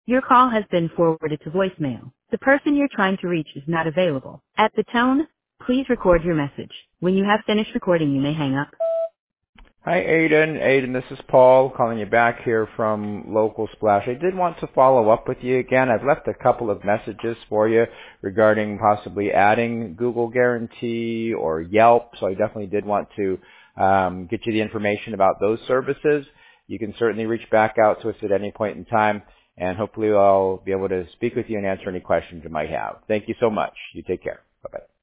Your call has been forwarded to voicemail. The person you're trying to reach is not available. At the tone, please record your message. When you have finished recording, you may hang up. Hi, Aiden. Aiden, this is Paul calling you back here from Local Splash. I did want to follow up with you again. I've left a couple of messages for you regarding possibly adding Google Guarantee or Yelp, so I definitely did want to get you the information about those services. You can certainly reach back out to us at any point in time, and hopefully I'll be able to speak with you and answer any questions you might have. Thank you so much. You take care. Bye-bye.